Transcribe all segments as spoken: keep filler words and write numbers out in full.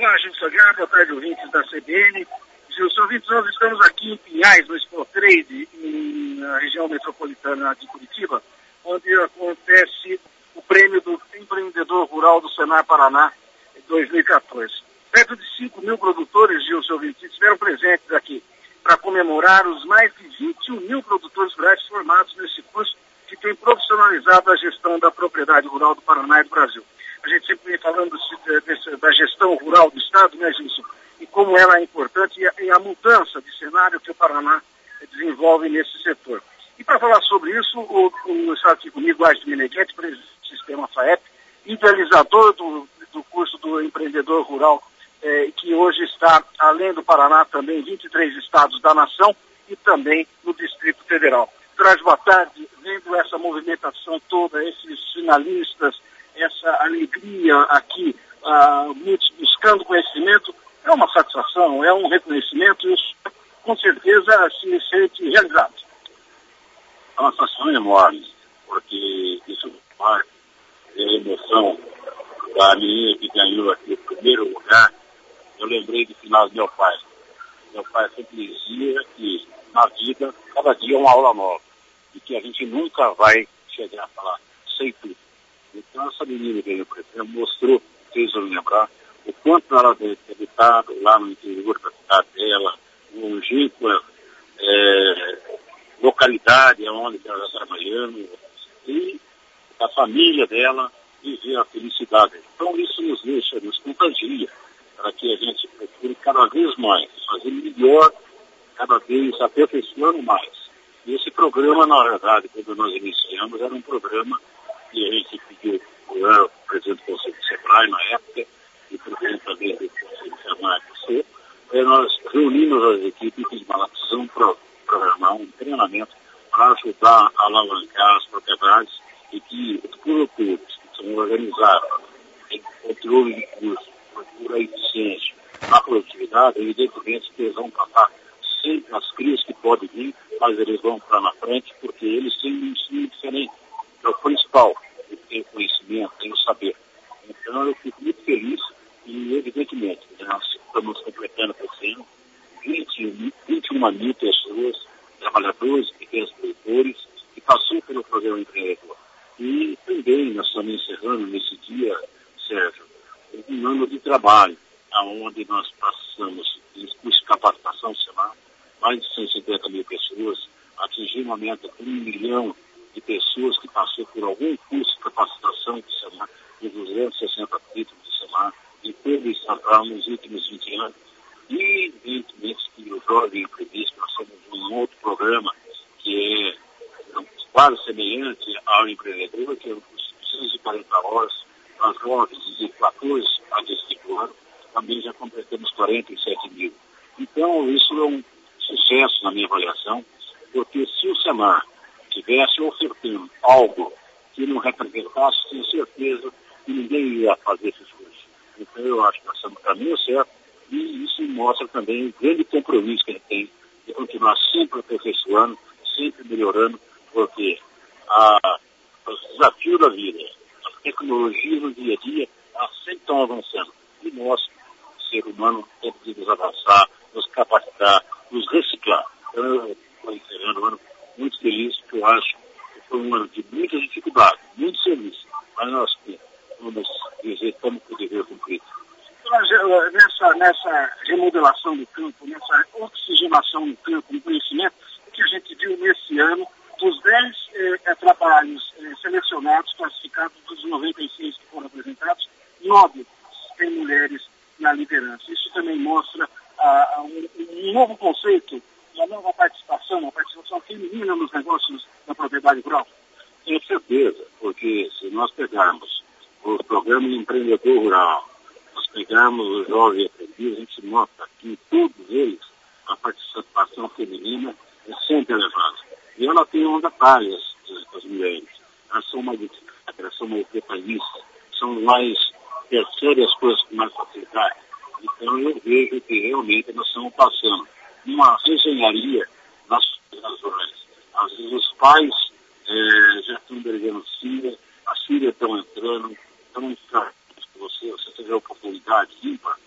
Olá, Gilson Aguiar, boa tarde, ouvintes da C B N. Gilson, ouvintes, nós estamos aqui em Pinhais, no Expo Trade, em, na região metropolitana de Curitiba, onde acontece o prêmio do Empreendedor Rural do Senar Paraná dois mil e quatorze. Perto de cinco mil produtores, Gilson, ouvintes, estiveram presentes aqui para comemorar os mais de vinte e um mil produtores rurais formados nesse curso que tem profissionalizado a gestão da propriedade rural do Paraná e do Brasil. A gente sempre vem falando desse, da gestão rural do Estado, né, Gilson? E como ela é importante e a, e a mudança de cenário que o Paraná desenvolve nesse setor. E para falar sobre isso, o, o, está aqui comigo, Age Meneghetti, presidente do Sistema FAEP, idealizador do, do curso do Empreendedor Rural, eh, que hoje está, além do Paraná, também em vinte e três estados da nação e também no Distrito Federal. Traz boa tarde, vendo essa movimentação toda, esses finalistas, essa alegria aqui, uh, muitos buscando conhecimento, é uma satisfação, é um reconhecimento e isso, com certeza, se sente realizado. É uma satisfação enorme, porque isso marca a emoção da menina que ganhou aqui o primeiro lugar. Eu lembrei do final do meu pai. Meu pai sempre dizia que na vida, cada dia é uma aula nova, e que a gente nunca vai chegar a falar, sei tudo. Então essa menina que ganhou o prêmio mostrou, fez eu lembrar, o quanto ela deve ter habitado lá no interior da cidade dela, longínqua é, localidade onde ela está trabalhando, e a família dela viver a felicidade. Então isso nos deixa, nos contagia, para que a gente procure cada vez mais, fazer melhor, cada vez aperfeiçoando mais. E esse programa, na verdade, quando nós iniciamos, era um programa que a gente pediu ao presidente do Conselho de Sebrae na época, e o presidente também do Conselho de Sebrae, e nós reunimos as equipes e precisamos programar um treinamento para ajudar a alavancar as propriedades e que os produtores que são organizados em controle de custo, procura eficiência, a produtividade, evidentemente que eles vão passar sempre as crises que podem vir, mas eles vão para na frente porque eles têm um ensino diferente. É o principal, ele tem o conhecimento, tem o saber. Então eu fico muito feliz e, evidentemente, nós estamos completando esse ano vinte e uma mil pessoas, trabalhadores, pequenos produtores, que passou pelo programa empreendedor. E também nós estamos encerrando nesse dia, Sérgio, um ano de trabalho, onde nós passamos em curso de capacitação semanal, mais de cento e cinquenta mil pessoas, atingimos uma meta de um milhão de pessoas que passou por algum curso de capacitação de semana, de duzentos e sessenta títulos de semana, em todo o estatal nos últimos vinte anos. E, evidentemente, que o Jovem Aprendiz, nós somos um outro programa que é quase semelhante ao empreendedor, que é o curso de seiscentas e quarenta horas para jovens de quatorze a dezenove anos, também já completamos quarenta e sete mil. Então, isso é um sucesso na minha avaliação, porque se o Senar tivesse ofertando algo que não representasse, tenho certeza que ninguém ia fazer esses cursos. Então eu acho que nós estamos no caminho certo e isso mostra também o grande compromisso que ele tem de continuar sempre aperfeiçoando, sempre melhorando, porque a, os desafios da vida, as tecnologias no dia a dia, elas sempre estão avançando. E nós, ser humano, temos que nos avançar, nos capacitar, nos reciclar. Então eu estou encerrando o ano muito feliz, porque eu acho que foi um ano de muita dificuldade, muito feliz, mas nós vamos dizer, estamos com o dever cumprido. Nessa, nessa remodelação do campo, nessa oxigenação do campo, no conhecimento, o que a gente viu nesse ano, dos dez eh, trabalhos eh, selecionados, classificados, dos noventa e seis que foram apresentados, nove têm mulheres na liderança. Isso também mostra ah, um, um novo conceito, uma nova participação, uma participação feminina nos negócios da propriedade rural. Com certeza, porque se nós pegarmos o programa de empreendedor rural, nós pegarmos o Jovem Aprendiz, a gente nota que em todos eles a participação feminina é sempre elevada. E ela tem um detalhe, as, as mulheres. Elas são mais dedicadas, elas são mais detalhistas, são mais, percebem as coisas com mais facilidade. Então eu vejo que realmente nós estamos passando uma engenharia nas rurais. Às vezes os pais é, já estão brigando filha, as filhas estão entrando, estão entrando com você, você teve a oportunidade ímpar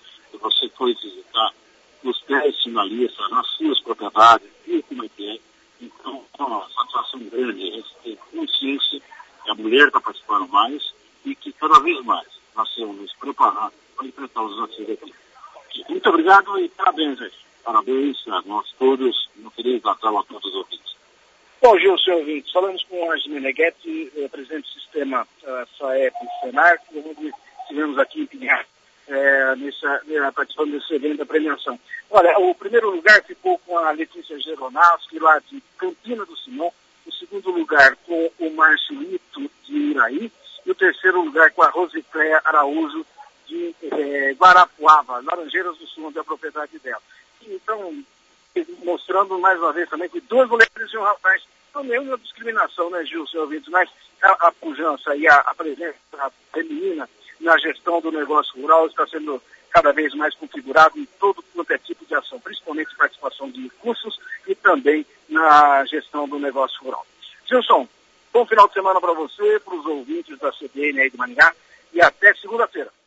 você foi visitar os dez finalistas nas suas propriedades, viu como é que é. Então, é uma satisfação grande, a gente tem consciência que a mulher está participando mais e que cada vez mais nós temos nos preparar para enfrentar os desafios daqui. Muito obrigado e parabéns, gente. Parabéns a nós todos, no Feliz Natal a todos os ouvintes. Bom, Gil, senhor ouvinte, falamos com o Ângelo Meneghetti, eh, presidente do sistema uh, SAEP Senar, onde estivemos aqui em Pinhais, eh, nessa, eh, participando desse evento da premiação. Olha, o primeiro lugar ficou com a Letícia Geronowski, lá de Campina do Simão, o segundo lugar com o Márcio Lito, de Iraí, e o terceiro lugar com a Rosicléia Araújo, de eh, Guarapuava, Laranjeiras do Sul, onde é a propriedade dela. E, então, mostrando mais uma vez também que duas mulheres e um rapaz, não é nenhuma discriminação, né, Gil, senhor ouvinte, mas a, a pujança e a, a presença feminina na gestão do negócio rural está sendo cada vez mais configurado em todo quanto é tipo de ação, principalmente participação de recursos e também na gestão do negócio rural. Gilson, bom final de semana para você, para os ouvintes da C B N aí de Maringá, e até segunda-feira.